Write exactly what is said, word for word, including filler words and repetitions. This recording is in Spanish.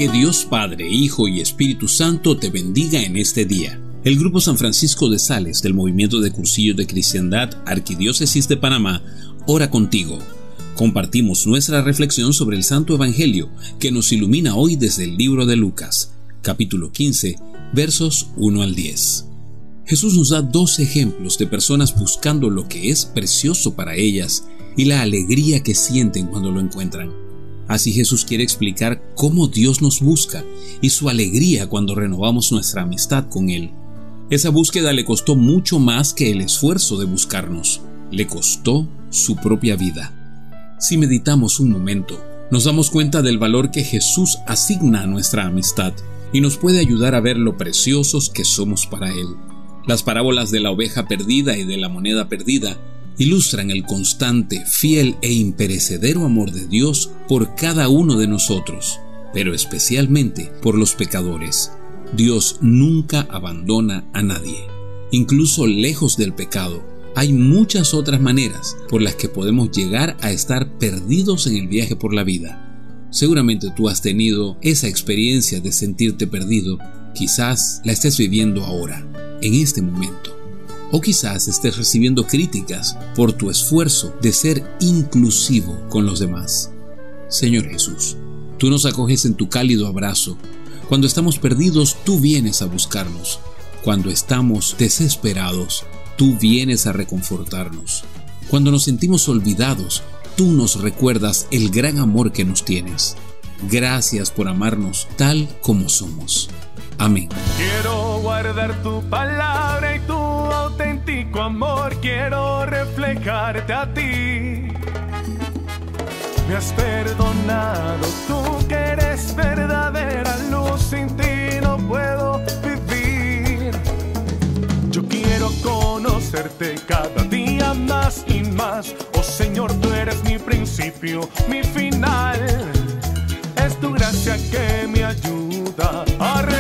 Que Dios Padre, Hijo y Espíritu Santo te bendiga en este día. El Grupo San Francisco de Sales del Movimiento de Cursillos de Cristiandad, Arquidiócesis de Panamá, ora contigo. Compartimos nuestra reflexión sobre el Santo Evangelio que nos ilumina hoy desde el libro de Lucas, capítulo quince, versos uno al diez. Jesús nos da dos ejemplos de personas buscando lo que es precioso para ellas y la alegría que sienten cuando lo encuentran. Así Jesús quiere explicar cómo Dios nos busca y su alegría cuando renovamos nuestra amistad con Él. Esa búsqueda le costó mucho más que el esfuerzo de buscarnos. Le costó su propia vida. Si meditamos un momento, nos damos cuenta del valor que Jesús asigna a nuestra amistad y nos puede ayudar a ver lo preciosos que somos para Él. Las parábolas de la oveja perdida y de la moneda perdida ilustran el constante, fiel e imperecedero amor de Dios por cada uno de nosotros, pero especialmente por los pecadores. Dios nunca abandona a nadie. Incluso lejos del pecado, hay muchas otras maneras por las que podemos llegar a estar perdidos en el viaje por la vida. Seguramente tú has tenido esa experiencia de sentirte perdido. Quizás la estés viviendo ahora, en este momento. O quizás estés recibiendo críticas por tu esfuerzo de ser inclusivo con los demás. Señor Jesús, tú nos acoges en tu cálido abrazo. Cuando estamos perdidos, tú vienes a buscarnos. Cuando estamos desesperados, tú vienes a reconfortarnos. Cuando nos sentimos olvidados, tú nos recuerdas el gran amor que nos tienes. Gracias por amarnos tal como somos. Amén. Quiero guardar tu palabra y tu auténtico amor. Quiero reflejarte a ti. Me has perdonado, tú que eres verdadera luz. Sin ti no puedo vivir. Yo quiero conocerte cada día más y más. Oh Señor, tú eres mi principio, mi final. Es tu gracia que me ayuda a